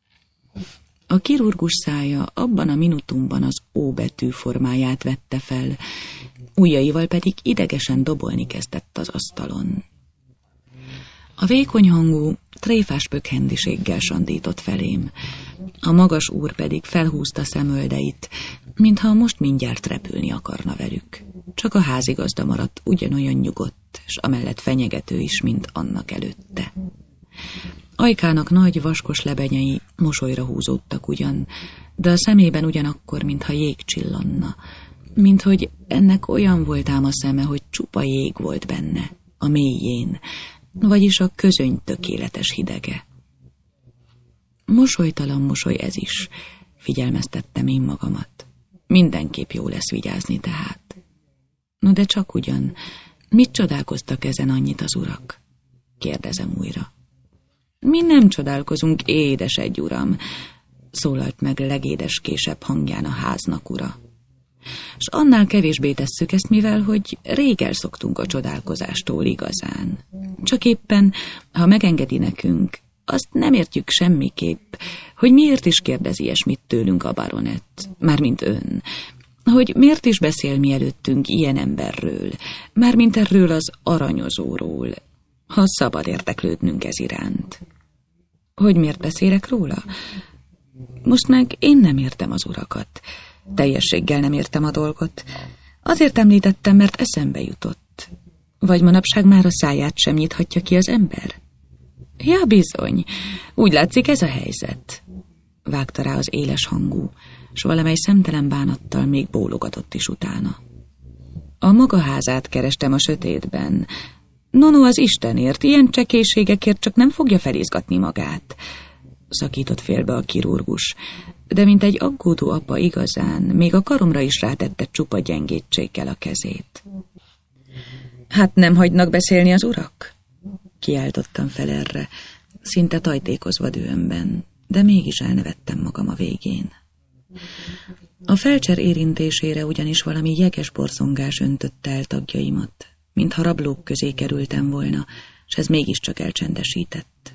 A kirurgus szája abban a minutumban az O betű formáját vette fel, ujjaival pedig idegesen dobolni kezdett az asztalon. A vékony hangú, tréfás pökhendiséggel sandított felém, a magas úr pedig felhúzta szemöldeit, mintha most mindjárt repülni akarna velük. Csak a házigazda maradt ugyanolyan nyugodt, és amellett fenyegető is, mint annak előtte. Ajkának nagy, vaskos lebenyei mosolyra húzódtak ugyan, de a szemében ugyanakkor, mintha jég csillanna, minthogy ennek olyan volt ám a szeme, hogy csupa jég volt benne, a mélyén, vagyis a közöny tökéletes hidege. Mosolytalan mosoly ez is, figyelmeztettem én magamat. Mindenképp jó lesz vigyázni tehát. No de csak ugyan, mit csodálkoztak ezen annyit az urak? Kérdezem újra. Mi nem csodálkozunk, édes egy uram, szólalt meg legédeskésebb hangján a háznak ura. S annál kevésbé tesszük ezt, mivel hogy rég elszoktunk a csodálkozástól igazán. Csak éppen, ha megengedi nekünk, azt nem értjük semmiképp, hogy miért is kérdez ilyesmit tőlünk a baronett, mármint ön, hogy miért is beszél mielőttünk ilyen emberről, mármint erről az aranyozóról, ha szabad érdeklődnünk ez iránt. Hogy miért beszélek róla? Most meg én nem értem az urakat. Teljességgel nem értem a dolgot. Azért említettem, mert eszembe jutott. Vagy manapság már a száját sem nyithatja ki az ember? Ja, bizony. Úgy látszik, ez a helyzet. Vágta rá az éles hangú, s valamely szemtelen bánattal még bólogatott is utána. A maga házát kerestem a sötétben. No, az Istenért, ilyen csekélységekért csak nem fogja felizgatni magát, szakított félbe a kirurgus, de mint egy aggódó apa igazán, még a karomra is rátette csupa gyengétséggel a kezét. Hát nem hagynak beszélni az urak? Kiáltottam fel erre, szinte tajtékozva dühömben, de mégis elnevettem magam a végén. A felcser érintésére ugyanis valami jeges borzongás öntötte el tagjaimat, mintha rablók közé kerültem volna, s ez mégiscsak elcsendesített.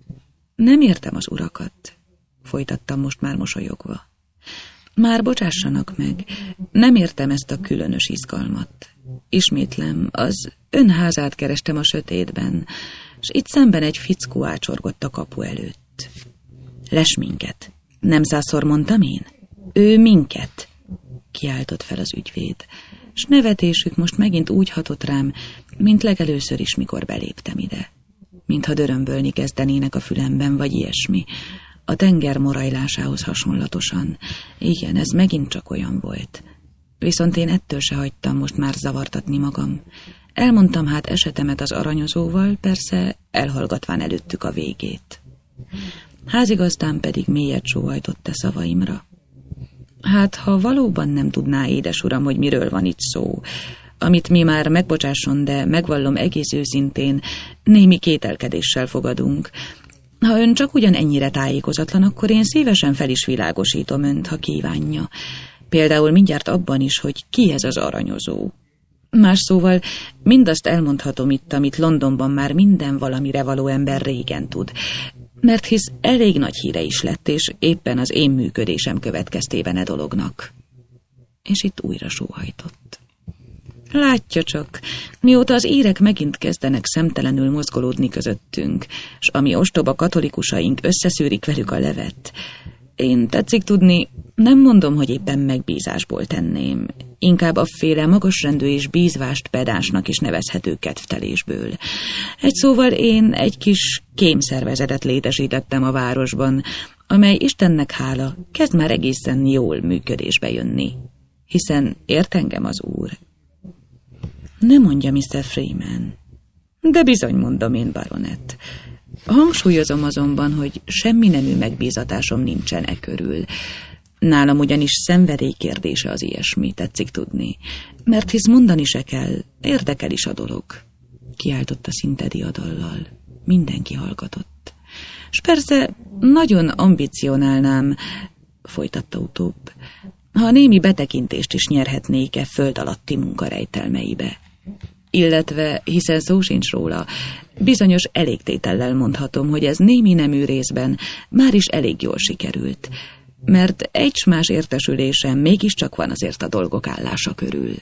Nem értem az urakat, folytattam most már mosolyogva. Már bocsássanak meg, nem értem ezt a különös izgalmat. Ismétlem, az ön házát kerestem a sötétben, s itt szemben egy fickó ácsorgott a kapu előtt. Les minket. Nem 100-szor mondtam én? Ő minket, kiáltott fel az ügyvéd, s nevetésük most megint úgy hatott rám, mint legelőször is, mikor beléptem ide. Mintha dörömbölni kezdenének a fülemben, vagy ilyesmi. A tenger morajlásához hasonlatosan. Igen, ez megint csak olyan volt. Viszont én ettől se hagytam most már zavartatni magam. Elmondtam hát esetemet az aranyozóval, persze elhallgatván előttük a végét. Házigazdám pedig mélyet sóhajtott a szavaimra. Hát, ha valóban nem tudná, édes uram, hogy miről van itt szó, amit mi már megbocsásson, de megvallom egész őszintén, némi kételkedéssel fogadunk. Ha ön csak ugyan ennyire tájékozatlan, akkor én szívesen fel is világosítom önt, ha kívánja. Például mindjárt abban is, hogy ki ez az aranyozó. Más szóval mindazt elmondhatom itt, amit Londonban már minden valamire való ember régen tud, mert hisz elég nagy híre is lett, és éppen az én működésem következtében e dolognak. És itt újra sóhajtott. Látja csak, mióta az írek megint kezdenek szemtelenül mozgolódni közöttünk, s ami ostoba katolikusaink összeszűrik velük a levet. Én tetszik tudni, nem mondom, hogy éppen megbízásból tenném, inkább afféle magasrendű és bízvást pedásnak is nevezhető kedvtelésből. Egy szóval én egy kis kémszervezetet létesítettem a városban, amely Istennek hála kezd már egészen jól működésbe jönni. Hiszen ért engem az úr. Ne mondja, Mr. Freeman. De bizony mondom én, baronet. Hangsúlyozom azonban, hogy semmi nemű megbízatásom nincsen e körül. Nálam ugyanis szenvedély kérdése az ilyesmi, tetszik tudni. Mert hisz mondani se kell, érdekel is a dolog. Kiáltotta szinte diadallal. Mindenki hallgatott. S persze nagyon ambicionálnám, folytatta utóbb, ha némi betekintést is nyerhetnék-e föld alatti munkarejtelmeibe. Illetve, hiszen szó sincs róla, bizonyos elégtétellel mondhatom, hogy ez némi nemű részben már is elég jól sikerült, mert egy s más értesülésem mégiscsak van azért a dolgok állása körül.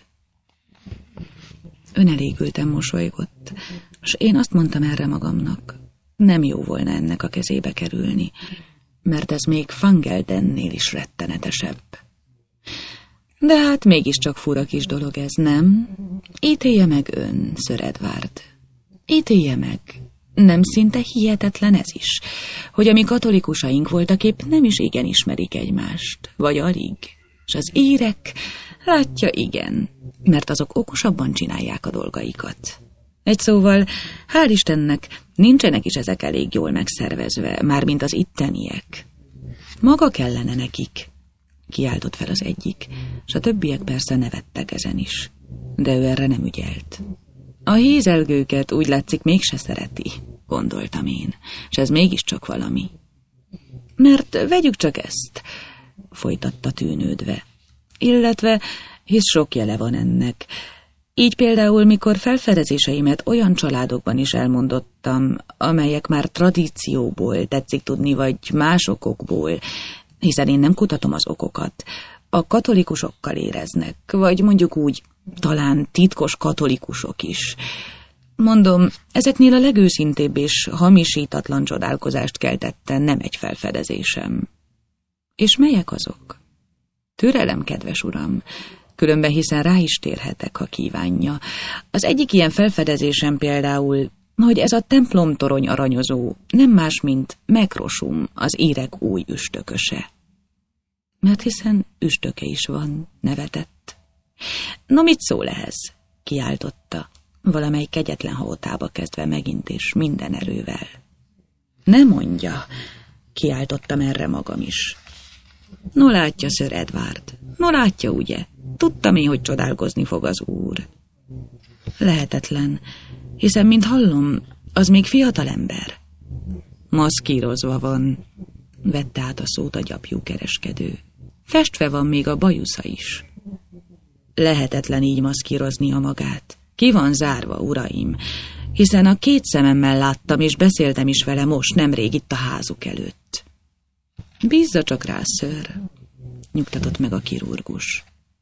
Önelégülten mosolygott, s én azt mondtam erre magamnak, nem jó volna ennek a kezébe kerülni, mert ez még Fangeldennél is rettenetesebb. De hát mégiscsak fura kis dolog ez, nem? Ítélje meg ön, Sir Edward. Ítélje meg. Nem szinte hihetetlen ez is, hogy a mi katolikusaink voltaképp nem is igen ismerik egymást, vagy alig. És az írek, látja, igen, mert azok okosabban csinálják a dolgaikat. Egy szóval, hál' Istennek, nincsenek is ezek elég jól megszervezve, mármint az itteniek. Maga kellene nekik, kiáltott fel az egyik, s a többiek persze nevettek ezen is, de ő erre nem ügyelt. A hézelgőket úgy látszik mégse szereti, gondoltam én, s ez mégiscsak valami. Mert vegyük csak ezt, folytatta tűnődve, illetve hisz sok jele van ennek. Így például, mikor felfedezéseimet olyan családokban is elmondottam, amelyek már tradícióból tetszik tudni, vagy más okokból, hiszen én nem kutatom az okokat, a katolikusokkal éreznek, vagy mondjuk úgy, talán titkos katolikusok is. Mondom, ezeknél a legőszintébb és hamisítatlan csodálkozást keltette nem egy felfedezésem. És melyek azok? Türelem, kedves uram, különben hiszen rá is térhetek, ha kívánja. Az egyik ilyen felfedezésem például, hogy ez a templomtorony aranyozó nem más, mint Mekrosum, az írek új üstököse. Mert hiszen üstöke is van, nevetett. No, mit szól ehhez? Kiáltotta, valamely kegyetlen haótába kezdve megint és minden erővel. Ne mondja, kiáltottam erre magam is. No látja, Sir Edward, no látja, ugye? Tudtam én, hogy csodálkozni fog az úr. Lehetetlen, hiszen, mint hallom, az még fiatal ember. Maszkírozva van, vette át a szót a gyapjú kereskedő. Festve van még a bajusza is. Lehetetlen így maszkíroznia magát. Ki van zárva, uraim, hiszen a 2 szememmel láttam, és beszéltem is vele most nemrég itt a házuk előtt. Bízza csak rá, ször, nyugtatott meg a kirurgus.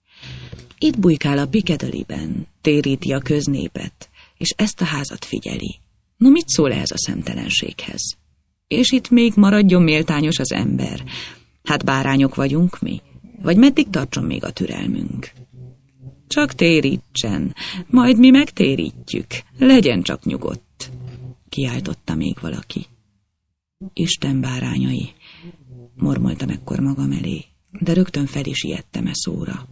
Itt bujkál a Piccadilly-ben, téríti a köznépet, és ezt a házat figyeli. No, mit szól ehhez a szemtelenséghez? És itt még maradjon méltányos az ember. Hát bárányok vagyunk mi? Vagy meddig tartson még a türelmünk? Csak térítsen, majd mi megtérítjük, legyen csak nyugodt, kiáltotta még valaki. Isten bárányai, mormoltam ekkor magam elé, de rögtön fel is ijedtem szóra.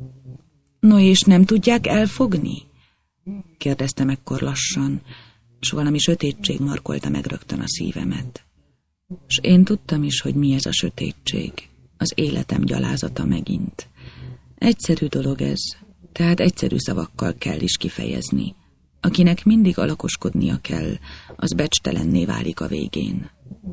No, és nem tudják elfogni? Kérdeztem ekkor lassan, s valami sötétség markolta meg rögtön a szívemet. S én tudtam is, hogy mi ez a sötétség, az életem gyalázata megint. Egyszerű dolog ez, tehát egyszerű szavakkal kell is kifejezni. Akinek mindig alakoskodnia kell, az becstelenné válik a végén.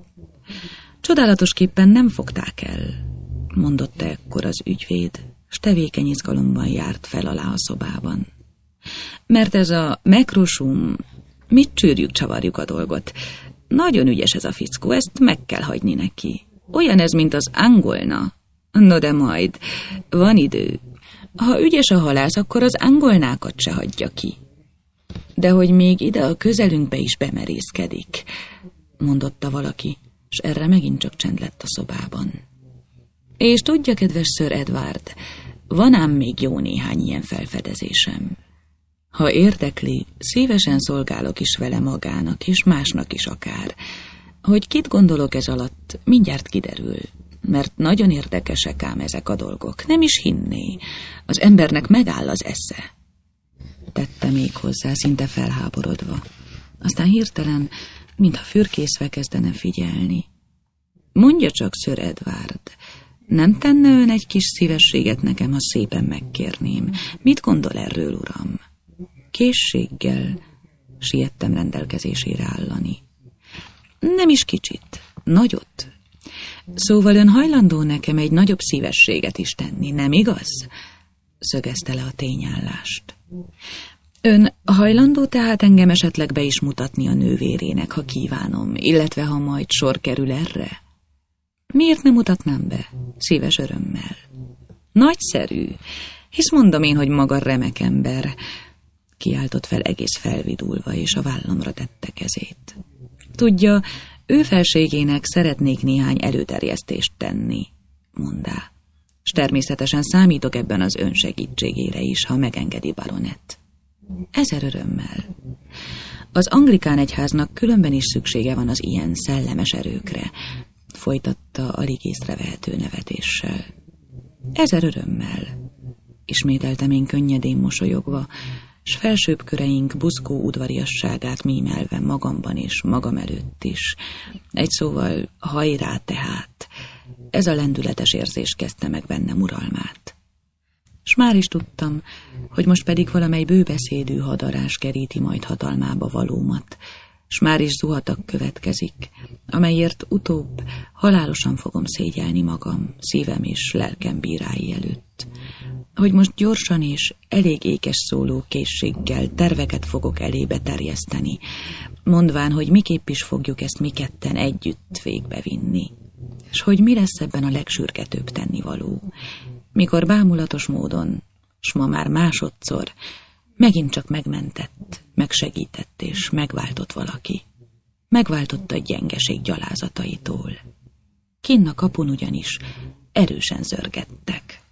Csodálatosképpen nem fogták el, mondotta ekkor az ügyvéd, s tevékeny izgalomban járt fel alá a szobában. Mert ez a Mekrosum, mit csűrjük, csavarjuk a dolgot. Nagyon ügyes ez a fickó, ezt meg kell hagyni neki. Olyan ez, mint az angolna. No de majd, van idő. Ha ügyes a halász, akkor az angolnákat se hagyja ki. De hogy még ide a közelünkbe is bemerészkedik, mondotta valaki, s erre megint csak csend lett a szobában. És tudja, kedves Sir Edward, van ám még jó néhány ilyen felfedezésem. Ha érdekli, szívesen szolgálok is vele magának, és másnak is akár. Hogy kit gondolok ez alatt, mindjárt kiderül, mert nagyon érdekesek ám ezek a dolgok. Nem is hinné, az embernek megáll az esze. Tette még hozzá, szinte felháborodva. Aztán hirtelen, mintha fürkészve kezdene figyelni. Mondja csak, Sir Edward, nem tenne ön egy kis szívességet nekem, ha szépen megkérném? Mit gondol erről, uram? Készséggel siettem rendelkezésére állani. Nem is kicsit, nagyot. Szóval ön hajlandó nekem egy nagyobb szívességet is tenni, nem igaz? Szögezte le a tényállást. Ön hajlandó tehát engem esetleg be is mutatni a nővérének, ha kívánom, illetve ha majd sor kerül erre? Miért nem mutatnám be? Szíves örömmel. Nagyszerű, hisz mondom én, hogy maga remek ember, kiáltott fel egész felvidulva, és a vállamra tette kezét. Tudja, ő felségének szeretnék néhány előterjesztést tenni, mondá. S természetesen számítok ebben az ön segítségére is, ha megengedi, baronet. 1000 örömmel. Az anglikán egyháznak különben is szüksége van az ilyen szellemes erőkre, folytatta alig észrevehető nevetéssel. 1000 örömmel, ismételtem én könnyedén mosolyogva, s felsőbb köreink buzgó udvariasságát mímelve magamban és magam előtt is. Egy szóval, hajrá tehát, ez a lendületes érzés kezdte meg bennem uralmát. S már is tudtam, hogy most pedig valamely bőbeszédű hadarás keríti majd hatalmába valómat, s már is zuhatak következik, amelyért utóbb halálosan fogom szégyelni magam, szívem és lelkem bírái előtt. hogy most gyorsan és elég ékes szóló készséggel terveket fogok elébe terjeszteni, mondván, hogy miképp is fogjuk ezt mi ketten együtt végbevinni, és hogy mi lesz ebben a legsürgetőbb tennivaló, mikor bámulatos módon, s ma már másodszor, megint csak megmentett, megsegített és megváltott valaki. Megváltott a gyengeség gyalázataitól. Kinn a kapun ugyanis erősen zörgettek.